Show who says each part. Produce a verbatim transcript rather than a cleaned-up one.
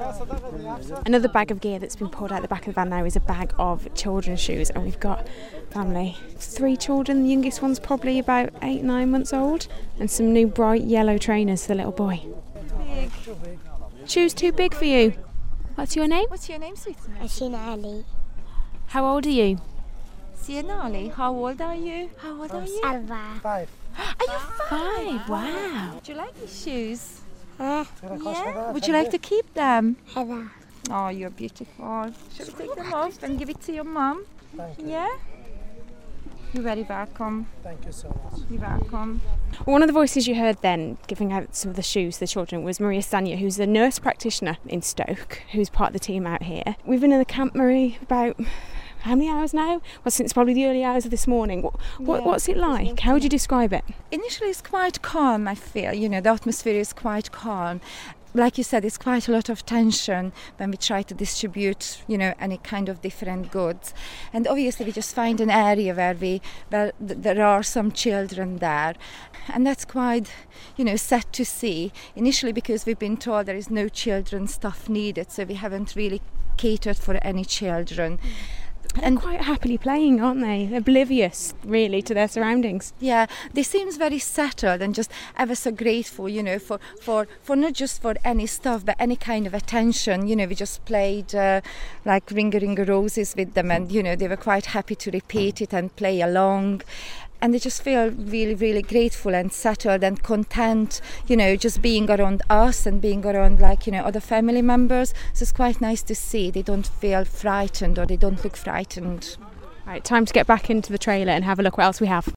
Speaker 1: Another bag of gear that's been pulled out the back of the van now is a bag of children's shoes, and we've got family, three children, the youngest one's probably about eight, nine months old, and some new bright yellow trainers for the little boy.
Speaker 2: Big.
Speaker 1: Shoes too big for you. What's your name?
Speaker 2: What's your name, sweetheart?
Speaker 3: Sinali.
Speaker 1: How old are you?
Speaker 2: Sienali, how old are you? How old are you?
Speaker 3: Alva.
Speaker 4: Five.
Speaker 2: Are you
Speaker 1: Five, wow.
Speaker 2: Do you like these shoes?
Speaker 3: Huh?
Speaker 2: Yeah. Would you like to keep them?
Speaker 3: Heather.
Speaker 2: Oh, you're beautiful. Should we take them off and give it to your mum?
Speaker 4: Thank you.
Speaker 2: Yeah? You're very welcome.
Speaker 4: Thank you so much.
Speaker 2: You're welcome.
Speaker 1: One of the voices you heard then giving out some of the shoes to the children was Maria Stania, who's a nurse practitioner in Stoke, who's part of the team out here. We've been in the camp, Marie, about how many hours now? Well, since probably the early hours of this morning. What, what,
Speaker 2: Yeah.
Speaker 1: what's it like? How would you describe it?
Speaker 2: Initially it's quite calm, I feel. You know, the atmosphere is quite calm. Like you said, it's quite a lot of tension when we try to distribute, you know, any kind of different goods. And obviously we just find an area where we, where th- there are some children there. And that's quite, you know, sad to see. Initially because we've been told there is no children's stuff needed, so we haven't really catered for any children.
Speaker 1: And quite happily playing, aren't they? Oblivious, really, to their surroundings.
Speaker 2: Yeah, they seems very settled and just ever so grateful, you know, for, for, for not just for any stuff, but any kind of attention. You know, we just played uh, like Ringa Ringa Roses with them, and, you know, they were quite happy to repeat it and play along. And they just feel really, really grateful and settled and content, you know, just being around us and being around, like, you know, other family members. So it's quite nice to see they don't feel frightened or they don't look frightened.
Speaker 1: Right, time to get back into the trailer and have a look what else we have.